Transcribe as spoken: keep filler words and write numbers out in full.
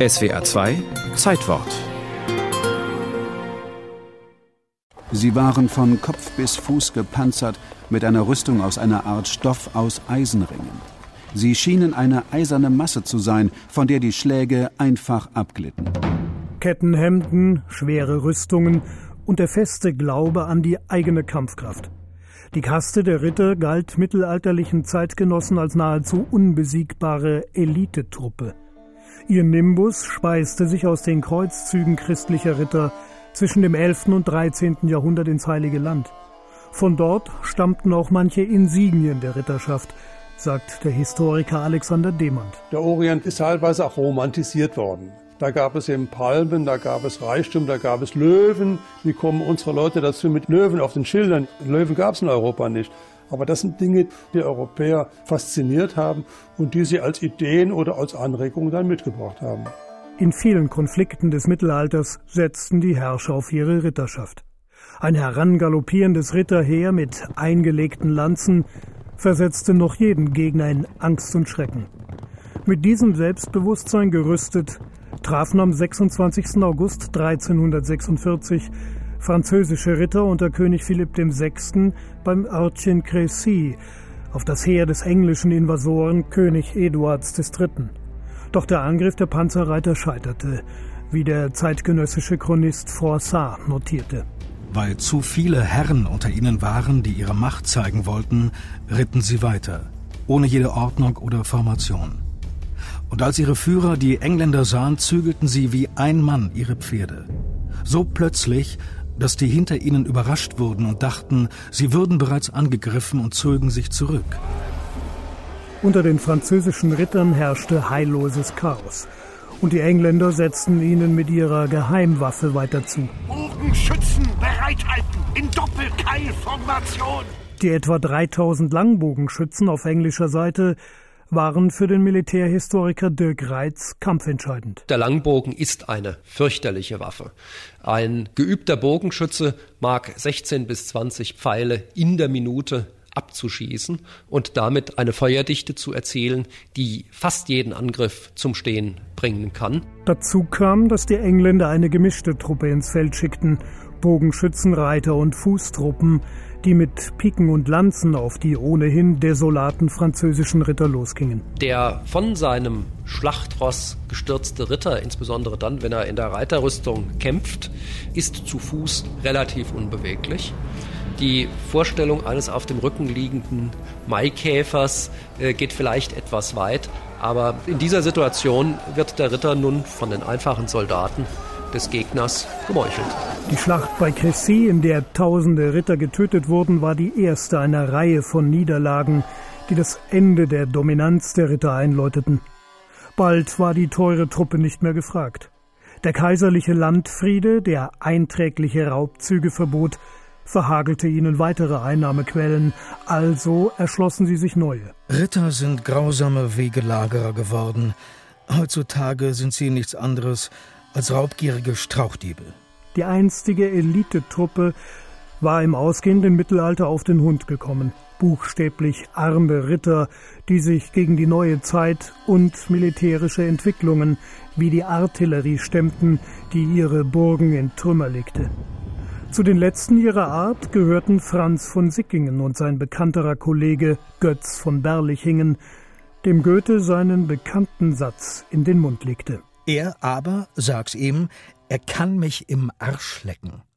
S W R zwei Zeitwort. Sie waren von Kopf bis Fuß gepanzert mit einer Rüstung aus einer Art Stoff aus Eisenringen. Sie schienen eine eiserne Masse zu sein, von der die Schläge einfach abglitten. Kettenhemden, schwere Rüstungen und der feste Glaube an die eigene Kampfkraft. Die Kaste der Ritter galt mittelalterlichen Zeitgenossen als nahezu unbesiegbare Elitetruppe. Ihr Nimbus speiste sich aus den Kreuzzügen christlicher Ritter zwischen dem elften und dreizehnten Jahrhundert ins Heilige Land. Von dort stammten auch manche Insignien der Ritterschaft, sagt der Historiker Alexander Demand. Der Orient ist teilweise auch romantisiert worden. Da gab es eben Palmen, da gab es Reichtum, da gab es Löwen. Wie kommen unsere Leute dazu mit Löwen auf den Schildern? Löwen gab es in Europa nicht. Aber das sind Dinge, die Europäer fasziniert haben und die sie als Ideen oder als Anregungen dann mitgebracht haben. In vielen Konflikten des Mittelalters setzten die Herrscher auf ihre Ritterschaft. Ein herangaloppierendes Ritterheer mit eingelegten Lanzen versetzte noch jeden Gegner in Angst und Schrecken. Mit diesem Selbstbewusstsein gerüstet trafen am sechsundzwanzigsten August dreizehnhundertsechsundvierzig französische Ritter unter König Philipp der Sechste. beim Örtchen Crécy auf das Heer des englischen Invasoren König Eduards des Dritten. Doch der Angriff der Panzerreiter scheiterte, wie der zeitgenössische Chronist Froissart notierte. Weil zu viele Herren unter ihnen waren, die ihre Macht zeigen wollten, ritten sie weiter, ohne jede Ordnung oder Formation. Und als ihre Führer die Engländer sahen, zügelten sie wie ein Mann ihre Pferde. So plötzlich, dass die hinter ihnen überrascht wurden und dachten, sie würden bereits angegriffen und zogen sich zurück. Unter den französischen Rittern herrschte heilloses Chaos. Und die Engländer setzten ihnen mit ihrer Geheimwaffe weiter zu. Bogenschützen bereithalten, in Doppelkeilformation! Die etwa dreitausend Langbogenschützen auf englischer Seite waren für den Militärhistoriker Dirk Reitz kampfentscheidend. Der Langbogen ist eine fürchterliche Waffe. Ein geübter Bogenschütze mag sechzehn bis zwanzig Pfeile in der Minute abzuschießen und damit eine Feuerdichte zu erzielen, die fast jeden Angriff zum Stehen bringen kann. Dazu kam, dass die Engländer eine gemischte Truppe ins Feld schickten, Bogenschützen, Reiter und Fußtruppen, die mit Piken und Lanzen auf die ohnehin desolaten französischen Ritter losgingen. Der von seinem Schlachtross gestürzte Ritter, insbesondere dann, wenn er in der Reiterrüstung kämpft, ist zu Fuß relativ unbeweglich. Die Vorstellung eines auf dem Rücken liegenden Maikäfers äh, geht vielleicht etwas weit, aber in dieser Situation wird der Ritter nun von den einfachen Soldaten des Gegners gemeuchelt. Die Schlacht bei Crécy, in der tausende Ritter getötet wurden, war die erste einer Reihe von Niederlagen, die das Ende der Dominanz der Ritter einläuteten. Bald war die teure Truppe nicht mehr gefragt. Der kaiserliche Landfriede, der einträgliche Raubzüge verbot, verhagelte ihnen weitere Einnahmequellen, also erschlossen sie sich neue. Ritter sind grausame Wegelagerer geworden. Heutzutage sind sie nichts anderes als raubgierige Strauchdiebe. Die einstige Elitetruppe war im ausgehenden Mittelalter auf den Hund gekommen. Buchstäblich arme Ritter, die sich gegen die neue Zeit und militärische Entwicklungen wie die Artillerie stemmten, die ihre Burgen in Trümmer legte. Zu den letzten ihrer Art gehörten Franz von Sickingen und sein bekannterer Kollege Götz von Berlichingen, dem Goethe seinen bekannten Satz in den Mund legte. Er aber, sag's ihm, er kann mich im Arsch lecken.